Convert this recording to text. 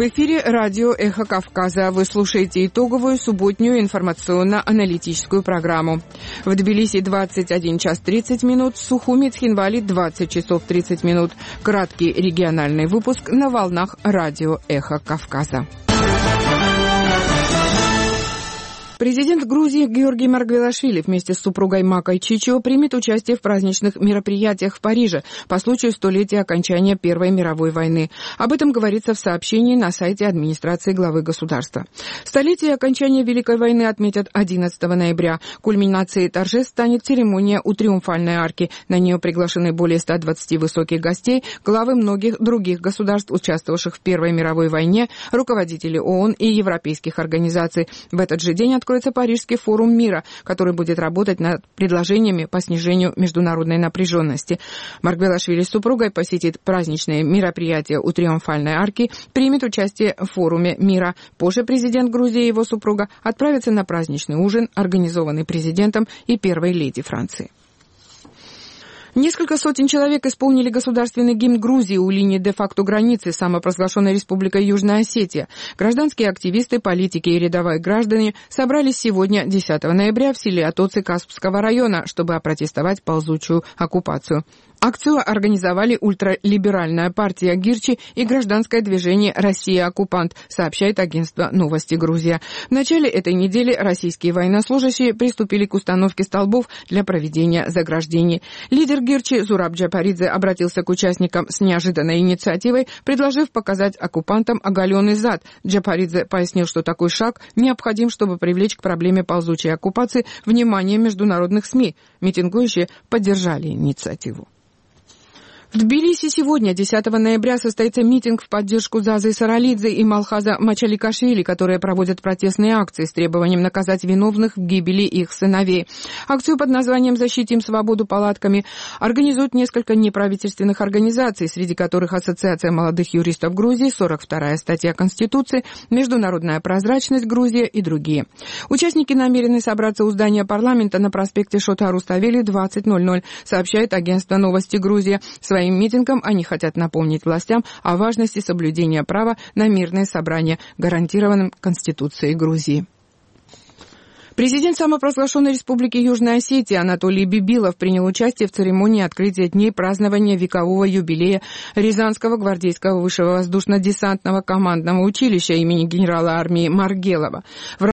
В эфире радио «Эхо Кавказа». Вы слушаете итоговую субботнюю информационно-аналитическую программу. В Тбилиси 21 час 30 минут, в Сухуми, Цхинвали 20 часов 30 минут. Краткий региональный выпуск на волнах радио «Эхо Кавказа». Президент Грузии Георгий Маргвелашвили вместе с супругой Макой Чичо примет участие в праздничных мероприятиях в Париже по случаю столетия окончания Первой мировой войны. Об этом говорится в сообщении на сайте администрации главы государства. Столетие окончания Великой войны отметят 11 ноября. Кульминацией торжеств станет церемония у Триумфальной арки. На нее приглашены более 120 высоких гостей, главы многих других государств, участвовавших в Первой мировой войне, руководители ООН и европейских организаций. В этот же день откроется Парижский форум мира, который будет работать над предложениями по снижению международной напряженности. Маргвелашвили с супругой посетит праздничные мероприятия у Триумфальной арки, примет участие в форуме мира. Позже президент Грузии и его супруга отправятся на праздничный ужин, организованный президентом и первой леди Франции. Несколько сотен человек исполнили государственный гимн Грузии у линии де-факто границы с самопровозглашенной республикой Южная Осетия. Гражданские активисты, политики и рядовые граждане собрались сегодня, 10 ноября, в селе Атоци Каспского района, чтобы опротестовать ползучую оккупацию. Акцию организовали ультралиберальная партия Гирчи и гражданское движение «Россия-оккупант», сообщает агентство «Новости Грузия». В начале этой недели российские военнослужащие приступили к установке столбов для проведения заграждений. Лидер Гирчи Зураб Джапаридзе обратился к участникам с неожиданной инициативой, предложив показать оккупантам оголенный зад. Джапаридзе пояснил, что такой шаг необходим, чтобы привлечь к проблеме ползучей оккупации внимание международных СМИ. Митингующие поддержали инициативу. В Тбилиси сегодня, 10 ноября, состоится митинг в поддержку Зазы Саралидзе и Малхаза Мачаликашвили, которые проводят протестные акции с требованием наказать виновных в гибели их сыновей. Акцию под названием «Защитим свободу палатками» организуют несколько неправительственных организаций, среди которых Ассоциация молодых юристов Грузии, 42-я статья Конституции, Международная прозрачность Грузия и другие. Участники намерены собраться у здания парламента на проспекте Шота-Руставели 20:00, сообщает агентство «Новости Грузия». Своим митингом они хотят напомнить властям о важности соблюдения права на мирное собрание, гарантированным Конституцией Грузии. Президент самопровозглашенной республики Южная Осетия Анатолий Бибилов принял участие в церемонии открытия дней празднования векового юбилея Рязанского гвардейского высшего воздушно-десантного командного училища имени генерала армии Маргелова.